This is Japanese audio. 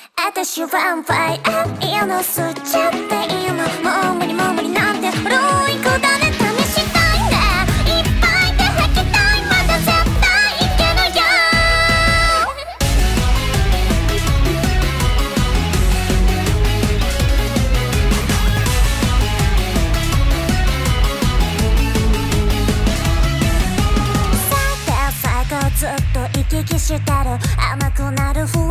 私はヴァンパイアいいの吸っちゃって今もう無理も無理なんて古い子だね試したいねいっぱいで吐きたいまだ絶対いけるよさて最後ずっと行き来してる甘くなる